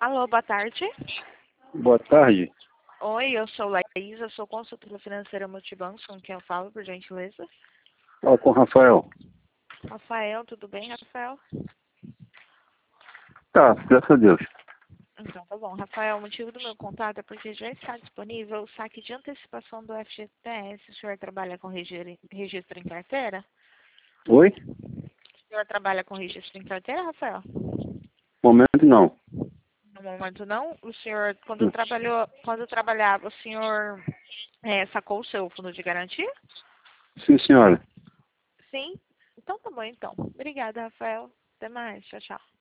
Alô, boa tarde. Boa tarde. Oi, eu sou Laís, eu sou consultora financeira Multibanco, com quem eu falo, por gentileza. Fala com o Rafael. Rafael, tudo bem, Rafael? Tá, graças a Deus. Então, tá bom. Rafael, o motivo do meu contato é porque já está disponível o saque de antecipação do FGTS. O senhor trabalha com registro em carteira? Oi? O senhor trabalha com registro em carteira, Rafael? Momento não. No momento não. O senhor, quando trabalhava, o senhor sacou o seu fundo de garantia? Sim, senhora. Sim? Então tá bom, então. Obrigada, Rafael. Até mais. Tchau, tchau.